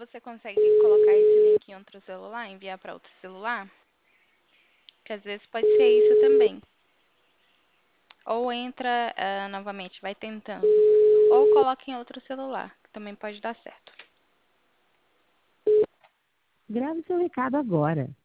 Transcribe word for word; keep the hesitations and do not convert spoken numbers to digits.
você consegue colocar esse link em outro celular, enviar para outro celular? Que às vezes pode ser isso também. Ou entra ah, novamente, vai tentando. Ou coloca em outro celular, que também pode dar certo. Grave seu recado agora.